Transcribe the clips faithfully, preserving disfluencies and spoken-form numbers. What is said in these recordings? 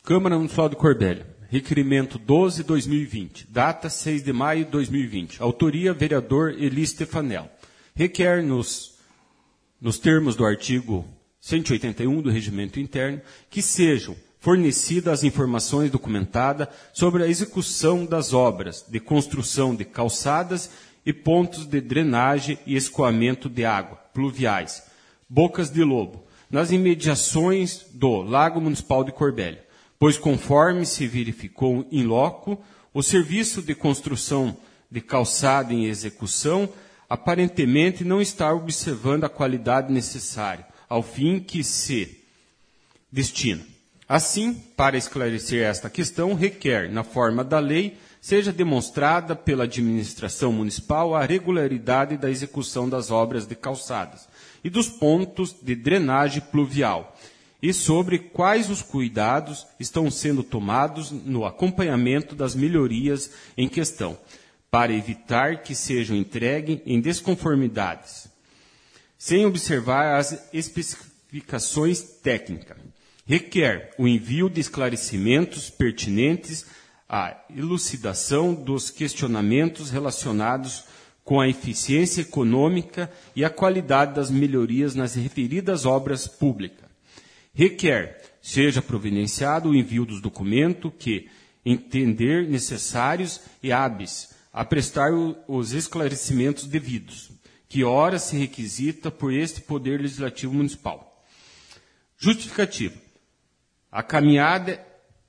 Câmara Municipal de Corbélia. Requerimento doze barra dois mil e vinte. Data seis de maio de dois mil e vinte. Autoria, vereador Eli Stefanel. Requer, nos, nos termos do artigo cento e oitenta e um do Regimento Interno, que sejam fornecidas as informações documentadas sobre a execução das obras de construção de calçadas e pontos de drenagem e escoamento de água pluviais, bocas de lobo, nas imediações do Lago Municipal de Corbélia, pois, conforme se verificou in loco, o serviço de construção de calçada em execução aparentemente não está observando a qualidade necessária ao fim que se destina. Assim, para esclarecer esta questão, requer, na forma da lei, seja demonstrada pela administração municipal a regularidade da execução das obras de calçadas e dos pontos de drenagem pluvial, e sobre quais os cuidados estão sendo tomados no acompanhamento das melhorias em questão, para evitar que sejam entregues em desconformidades, sem observar as especificações técnicas. Requer o envio de esclarecimentos pertinentes à elucidação dos questionamentos relacionados com a eficiência econômica e a qualidade das melhorias nas referidas obras públicas. Requer seja providenciado o envio dos documentos que entender necessários e hábeis a prestar os esclarecimentos devidos, que ora se requisita por este Poder Legislativo Municipal. Justificativa. A caminhada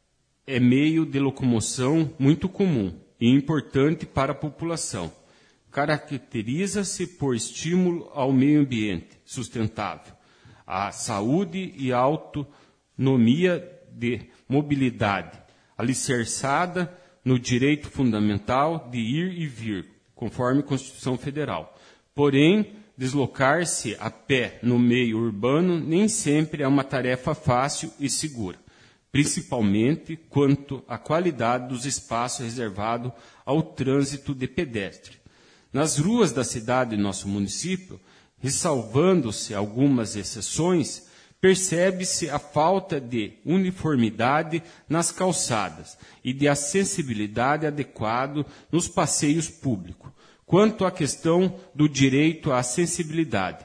é meio de locomoção muito comum e importante para a população. Caracteriza-se por estímulo ao meio ambiente sustentável, à saúde e à autonomia de mobilidade, alicerçada no direito fundamental de ir e vir, conforme a Constituição Federal. Porém, deslocar-se a pé no meio urbano nem sempre é uma tarefa fácil e segura, principalmente quanto à qualidade dos espaços reservados ao trânsito de pedestre. Nas ruas da cidade de nosso município, ressalvando-se algumas exceções, percebe-se a falta de uniformidade nas calçadas e de acessibilidade adequada nos passeios públicos. Quanto à questão do direito à acessibilidade,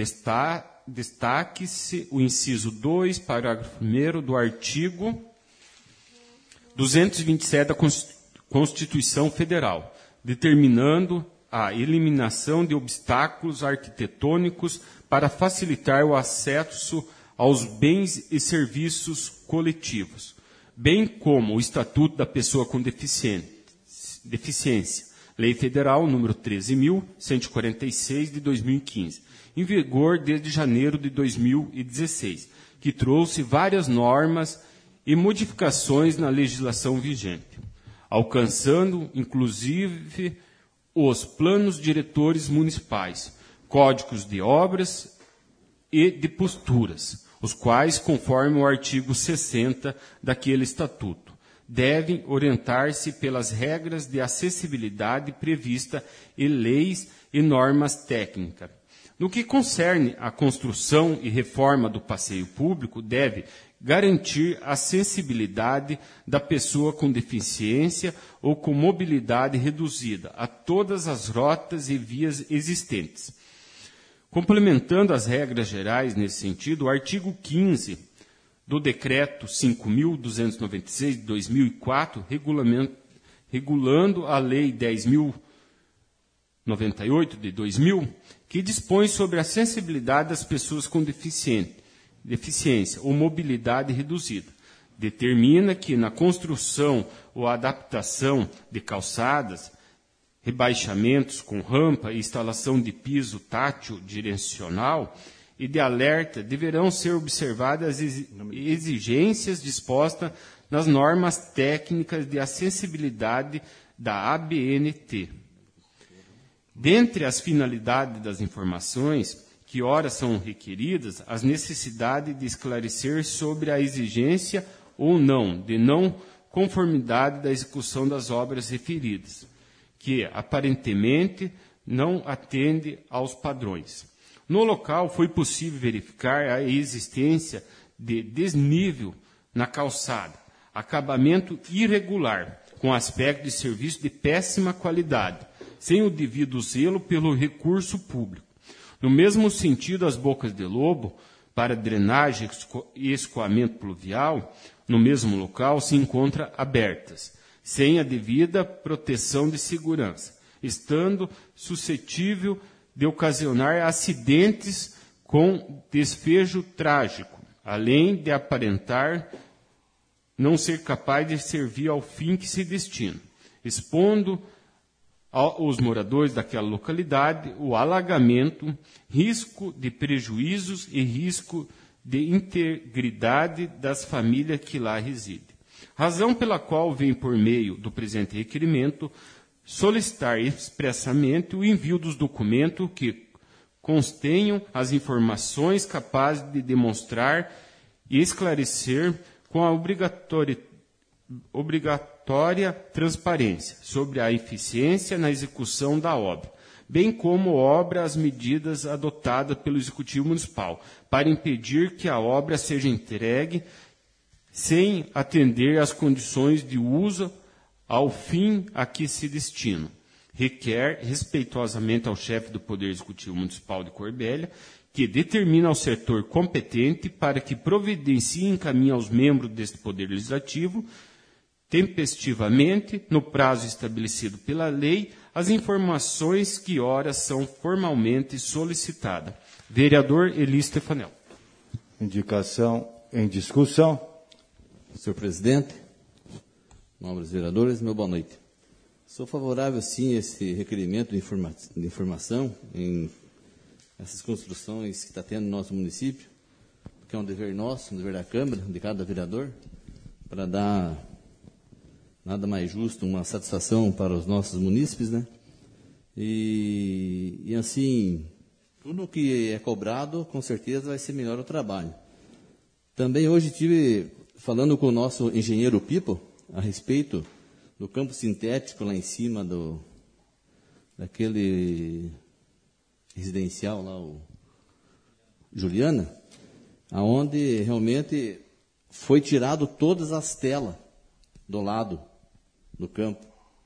destaque-se o inciso dois, parágrafo primeiro do artigo duzentos e vinte e sete da Constituição Federal, determinando a eliminação de obstáculos arquitetônicos para facilitar o acesso aos bens e serviços coletivos, bem como o Estatuto da Pessoa com Deficiência, Lei Federal número treze mil cento e quarenta e seis de dois mil e quinze, em vigor desde janeiro de dois mil e dezesseis, que trouxe várias normas e modificações na legislação vigente, alcançando, inclusive, os planos diretores municipais, códigos de obras e de posturas, os quais, conforme o artigo sessenta daquele estatuto, devem orientar-se pelas regras de acessibilidade prevista em leis e normas técnicas. No que concerne à construção e reforma do passeio público, deve garantir a acessibilidade da pessoa com deficiência ou com mobilidade reduzida a todas as rotas e vias existentes. Complementando as regras gerais nesse sentido, o artigo quinze do Decreto cinco mil duzentos e noventa e seis de dois mil e quatro, regulando a Lei dez mil noventa e oito de dois mil, que dispõe sobre a acessibilidade das pessoas com deficiência ou mobilidade reduzida. Determina que na construção ou adaptação de calçadas, rebaixamentos com rampa e instalação de piso tátil direcional e de alerta deverão ser observadas as exigências dispostas nas normas técnicas de acessibilidade da A B N T. Dentre as finalidades das informações que ora são requeridas, as necessidades de esclarecer sobre a exigência ou não de não conformidade da execução das obras referidas, que aparentemente não atende aos padrões. No local foi possível verificar a existência de desnível na calçada, acabamento irregular, com aspecto de serviço de péssima qualidade, sem o devido zelo pelo recurso público. No mesmo sentido, as bocas de lobo, para drenagem e escoamento pluvial, no mesmo local, se encontram abertas, sem a devida proteção de segurança, estando suscetível de ocasionar acidentes com desfecho trágico, além de aparentar não ser capaz de servir ao fim que se destina, expondo aos moradores daquela localidade o alagamento, risco de prejuízos e risco de integridade das famílias que lá residem. Razão pela qual vem por meio do presente requerimento solicitar expressamente o envio dos documentos que constenham as informações capazes de demonstrar e esclarecer com a obrigatória, obrigatória transparência sobre a eficiência na execução da obra, bem como obra as medidas adotadas pelo Executivo Municipal para impedir que a obra seja entregue sem atender às condições de uso ao fim a que se destina. Requer respeitosamente ao chefe do Poder Executivo Municipal de Corbélia que determine ao setor competente para que providencie e encaminhe aos membros deste Poder Legislativo, tempestivamente, no prazo estabelecido pela lei, as informações que ora são formalmente solicitadas. Vereador Eli Stefanel. Indicação em discussão. Senhor presidente, nobres vereadores, meu boa noite. Sou favorável, sim, a esse requerimento de, informa de informação em essas construções que está tendo no nosso município, que é um dever nosso, um dever da Câmara, de cada vereador, para dar nada mais justo, uma satisfação para os nossos munícipes, né? E, e assim, tudo que é cobrado, com certeza vai ser melhor o trabalho. Também hoje tive, falando com o nosso engenheiro Pipo, a respeito do campo sintético lá em cima do, daquele residencial lá, o Juliana, aonde realmente foi tirado todas as telas do lado do campo.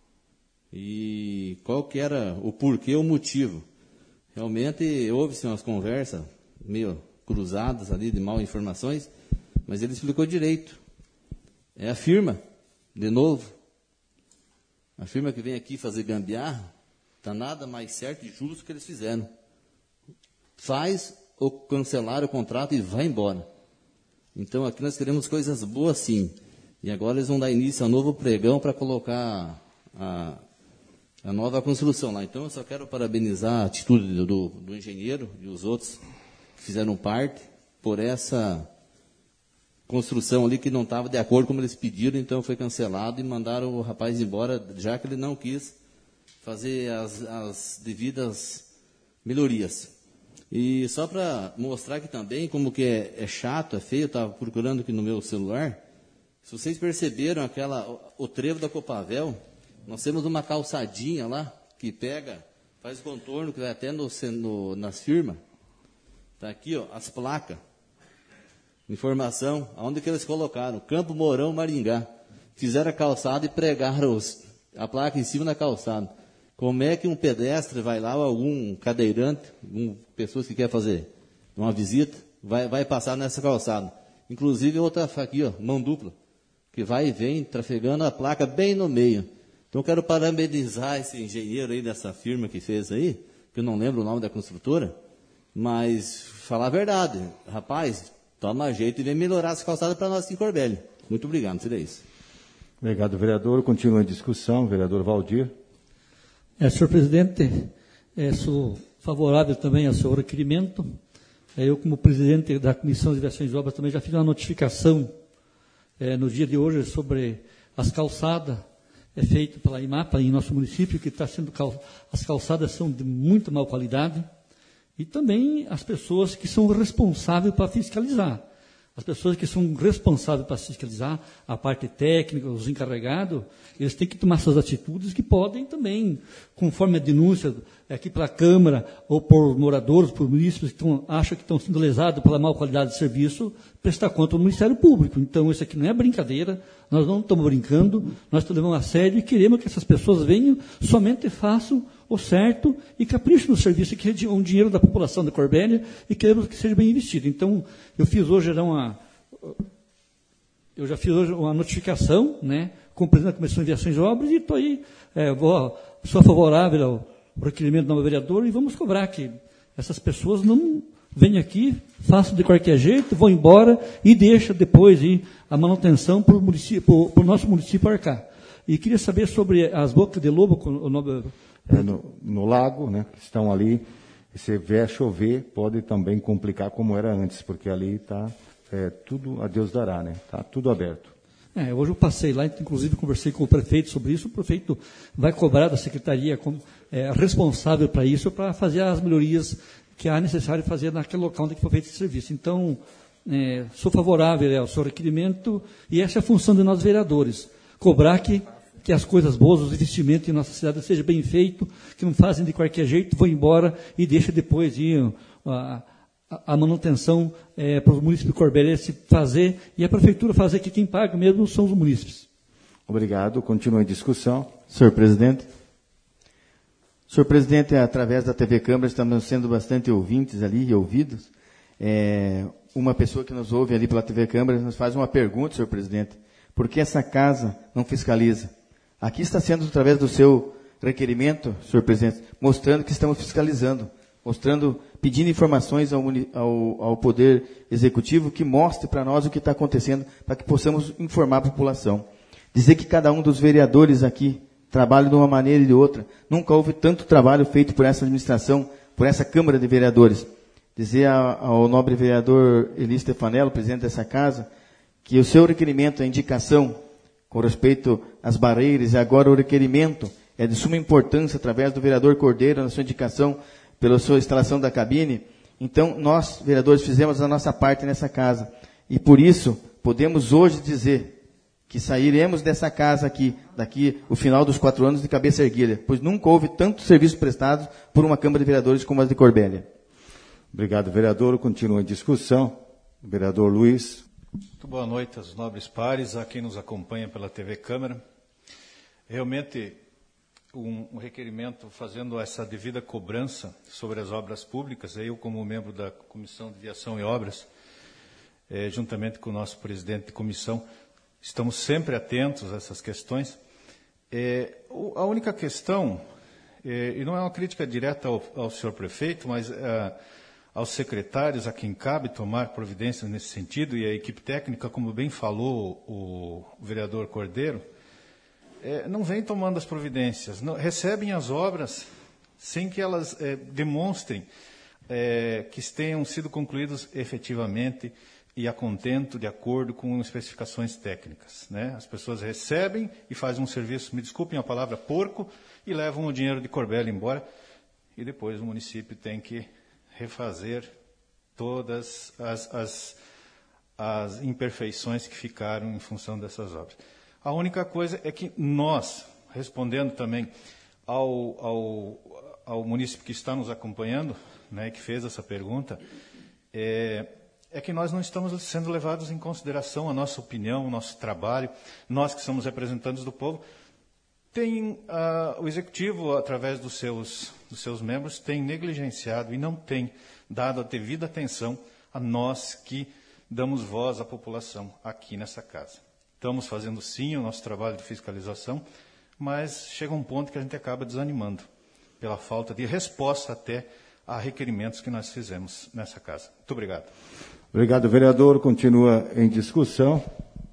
E qual que era o porquê, o motivo? Realmente houve-se umas conversas meio cruzadas ali de mal informações, mas ele explicou direito. É a firma, de novo, a firma que vem aqui fazer gambiarra, está nada mais certo e justo que eles fizeram. Faz ou cancelar o contrato e vai embora. Então aqui nós queremos coisas boas sim. E agora eles vão dar início a um novo pregão para colocar a, a nova construção lá. Então eu só quero parabenizar a atitude do, do, do engenheiro e os outros que fizeram parte por essa construção ali que não estava de acordo como eles pediram, então foi cancelado e mandaram o rapaz embora, já que ele não quis fazer as, as devidas melhorias. E só para mostrar aqui também como que é, é chato, é feio, eu estava procurando aqui no meu celular, se vocês perceberam aquela, o trevo da Copavel, nós temos uma calçadinha lá, que pega, faz o contorno, que vai até no, no, nas firmas, está aqui, ó, as placas, informação, aonde que eles colocaram, Campo Mourão, Maringá, fizeram a calçada e pregaram os, a placa em cima da calçada. Como é que um pedestre vai lá, ou algum cadeirante, um, pessoas que quer fazer uma visita, vai, vai passar nessa calçada? Inclusive outra aqui, ó, mão dupla, que vai e vem, trafegando a placa bem no meio. Então eu quero parabenizar esse engenheiro aí dessa firma que fez aí, que eu não lembro o nome da construtora, mas falar a verdade, rapaz, toma jeito e vem melhorar essa calçada para nós aqui em Corbélia. Muito obrigado, seria isso. Obrigado, vereador. Continua a discussão, vereador Valdir. É, senhor presidente, é, sou favorável também ao seu requerimento. É, eu, como presidente da Comissão de Viações e Obras, também já fiz uma notificação é, no dia de hoje sobre as calçadas é, feitas pela IMAPA em nosso município, que está sendo cal... as calçadas são de muito má qualidade, e também as pessoas que são responsáveis para fiscalizar. As pessoas que são responsáveis para fiscalizar, a parte técnica, os encarregados, eles têm que tomar suas atitudes que podem também, conforme a denúncia aqui pela Câmara, ou por moradores, por munícipes que estão, acham que estão sendo lesados pela má qualidade de serviço, prestar conta ao Ministério Público. Então, isso aqui não é brincadeira, nós não estamos brincando, nós estamos levando a sério e queremos que essas pessoas venham, somente façam o certo e caprichem no serviço, que é um dinheiro da população da Corbélia e queremos que seja bem investido. Então, eu fiz hoje uma, eu já fiz hoje uma notificação, né, com o presidente da Comissão de Viações e Obras, e estou aí, é, vou, sou favorável ao requerimento do novo vereador, e vamos cobrar que essas pessoas não venham aqui, façam de qualquer jeito, vão embora e deixam depois ir a manutenção para o município, para o nosso município arcar. E queria saber sobre as bocas de lobo, o nome, é no, no lago, né, que estão ali, se vier chover, pode também complicar como era antes, porque ali está é, tudo a Deus dará, né? Está tudo aberto. É, hoje eu passei lá, inclusive conversei com o prefeito sobre isso, o prefeito vai cobrar da secretaria como é, responsável para isso, para fazer as melhorias que há necessário fazer naquele local onde foi feito esse serviço. Então, é, sou favorável é, ao seu requerimento, e essa é a função de nós vereadores, cobrar que, que as coisas boas, os investimentos em nossa cidade sejam bem feitos, que não fazem de qualquer jeito, vão embora e deixam depois ir a, a manutenção é, para os municípios de Corbélia se fazer, e a prefeitura fazer, que quem paga mesmo são os munícipes. Obrigado. Continua em discussão. Senhor presidente. Senhor presidente, através da T V Câmara, estamos sendo bastante ouvintes ali e ouvidos. É, uma pessoa que nos ouve ali pela T V Câmara nos faz uma pergunta, senhor presidente. Por que essa casa não fiscaliza? Aqui está sendo, através do seu requerimento, senhor presidente, mostrando que estamos fiscalizando, mostrando, pedindo informações ao, ao, ao Poder Executivo que mostre para nós o que está acontecendo, para que possamos informar a população. Dizer que cada um dos vereadores aqui trabalha de uma maneira e de outra. Nunca houve tanto trabalho feito por essa administração, por essa Câmara de Vereadores. Dizer ao nobre vereador Eli Stefanello, presidente dessa casa, que o seu requerimento, a indicação com respeito às barreiras, e agora o requerimento é de suma importância através do vereador Cordeiro, na sua indicação, pela sua instalação da cabine. Então, nós, vereadores, fizemos a nossa parte nessa casa. E por isso, podemos hoje dizer que sairemos dessa casa aqui, daqui o final dos quatro anos, de cabeça erguida, pois nunca houve tanto serviço prestado por uma Câmara de Vereadores como a de Corbélia. Obrigado, vereador. Continua em discussão. Vereador Luiz. Muito boa noite aos nobres pares, a quem nos acompanha pela T V Câmara. Realmente, um, um requerimento fazendo essa devida cobrança sobre as obras públicas. Eu, como membro da Comissão de Viação e Obras, eh, juntamente com o nosso presidente de comissão, estamos sempre atentos a essas questões. É, a única questão, é, e não é uma crítica direta ao, ao senhor prefeito, mas é, aos secretários a quem cabe tomar providências nesse sentido, e a equipe técnica, como bem falou o, o vereador Cordeiro, é, não vem tomando as providências, não, recebem as obras sem que elas é, demonstrem é, que tenham sido concluídas efetivamente e a contento, de acordo com especificações técnicas, né? As pessoas recebem e fazem um serviço, me desculpem a palavra, porco, e levam o dinheiro de Corbélia embora, e depois o município tem que refazer todas as, as, as imperfeições que ficaram em função dessas obras. A única coisa é que nós, respondendo também ao, ao, ao município que está nos acompanhando, né, que fez essa pergunta, é... é que nós não estamos sendo levados em consideração a nossa opinião, o nosso trabalho, nós que somos representantes do povo. Tem, uh, o Executivo, através dos seus, dos seus membros, tem negligenciado e não tem dado a devida atenção a nós que damos voz à população aqui nessa casa. Estamos fazendo, sim, o nosso trabalho de fiscalização, mas chega um ponto que a gente acaba desanimando, pela falta de resposta até a requerimentos que nós fizemos nessa casa. Muito obrigado. Obrigado, vereador. Continua em discussão.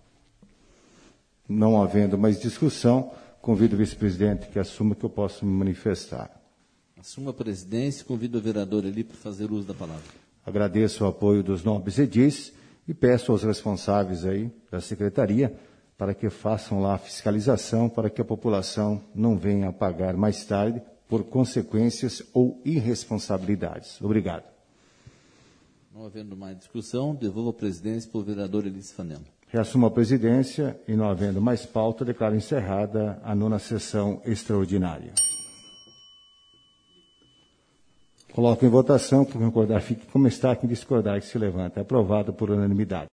Não havendo mais discussão, convido o vice-presidente que assuma, que eu possa me manifestar. Assuma a presidência e convido o vereador Eli para fazer uso da palavra. Agradeço o apoio dos nobres edis e peço aos responsáveis aí da secretaria para que façam lá a fiscalização, para que a população não venha a pagar mais tarde por consequências ou irresponsabilidades. Obrigado. Não havendo mais discussão, devolvo a presidência para o vereador Elício Fanella. Reassumo a presidência e, não havendo mais pauta, declaro encerrada a nona sessão extraordinária. Coloco em votação, quem concordar fique como está, quem discordar que se levanta. Aprovado por unanimidade.